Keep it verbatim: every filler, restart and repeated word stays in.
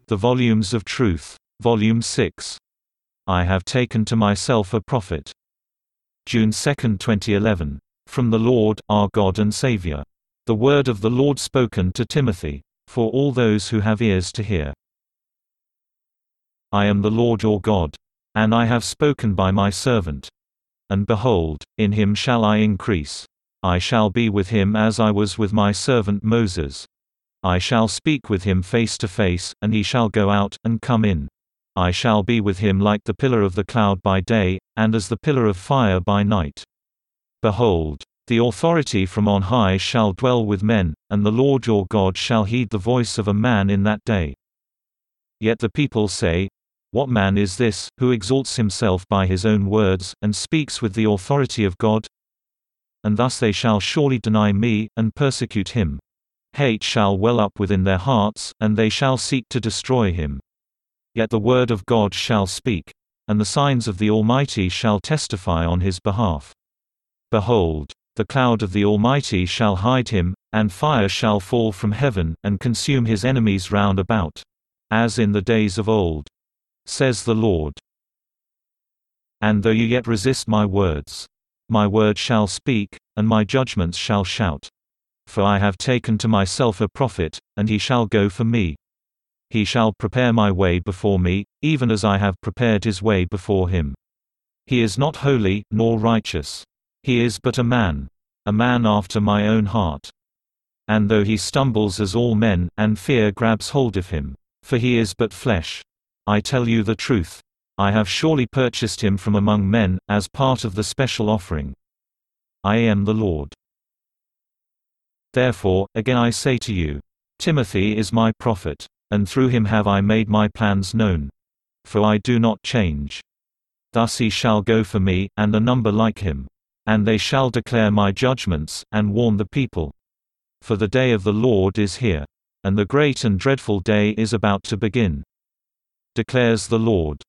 The Volumes of Truth, Volume six. I have taken to myself a prophet. June second, twenty eleven. From the Lord, our God and Savior. The word of the Lord spoken to Timothy, for all those who have ears to hear. I am the Lord your God. And I have spoken by my servant. And behold, in him shall I increase. I shall be with him as I was with my servant Moses. I shall speak with him face to face, and he shall go out, and come in. I shall be with him like the pillar of the cloud by day, and as the pillar of fire by night. Behold, the authority from on high shall dwell with men, and the Lord your God shall heed the voice of a man in that day. Yet the people say, What man is this, who exalts himself by his own words, and speaks with the authority of God? And thus they shall surely deny me, and persecute him. Hate shall well up within their hearts, and they shall seek to destroy him. Yet the word of God shall speak, and the signs of the Almighty shall testify on his behalf. Behold, the cloud of the Almighty shall hide him, and fire shall fall from heaven, and consume his enemies round about. As in the days of old, says the Lord. And though you yet resist my words, my word shall speak, and my judgments shall shout. For I have taken to myself a prophet, and he shall go for me. He shall prepare my way before me, even as I have prepared his way before him. He is not holy, nor righteous. He is but a man, a man after my own heart. And though he stumbles as all men, and fear grabs hold of him, for he is but flesh, I tell you the truth. I have surely purchased him from among men, as part of the special offering. I am the Lord. Therefore, again I say to you, Timothy is my prophet, and through him have I made my plans known. For I do not change. Thus he shall go for me, and a number like him. And they shall declare my judgments, and warn the people. For the day of the Lord is here, and the great and dreadful day is about to begin, declares the Lord.